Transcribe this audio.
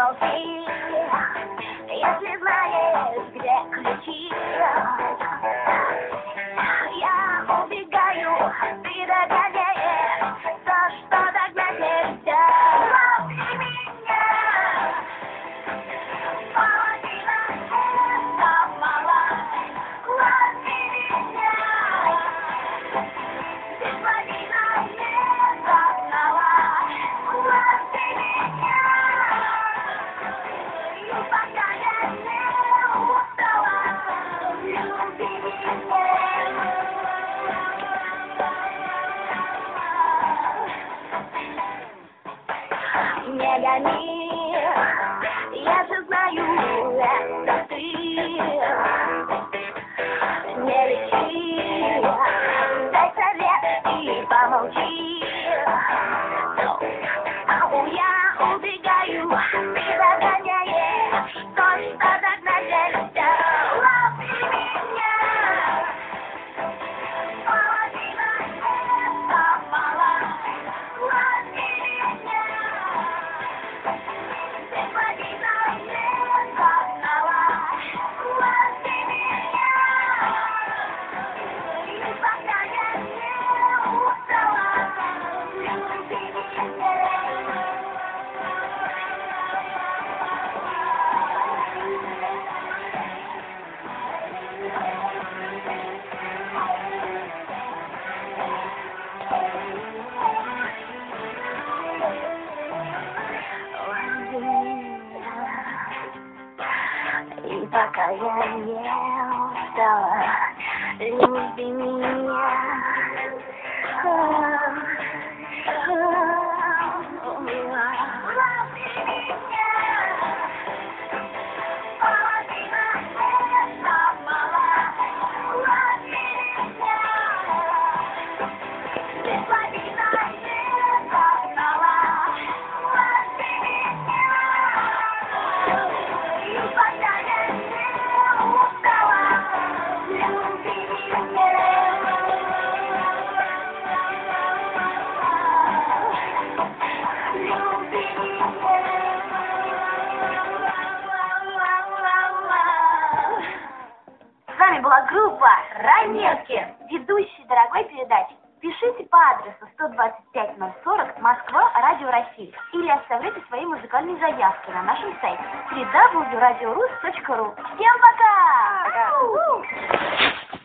помолчи, если знаешь, где ключи. Я убегаю, ты догоняешь то, что догнать нельзя. Лови меня, половина это мало. Лови меня, без половина не догнала. Лови меня, и пока я не устала, люби меня. Не гони, я же знаю, это ты. Не лечи, дай совет и помолчи. Я убегаю, ты догоняешь то, что догнать нельзя. Лови меня, половина это мало. Лови меня, без половина не догнала. Лови меня, и пока я не устала, люби меня. И пока я не устала, люби меня. С вами была группа Ранетки, ведущий дорогой передачи. Пишите по адресу 125-040, Москва, Радио Россия. Или оставляйте свои музыкальные заявки на нашем сайте www.radiorus.ru. Всем пока!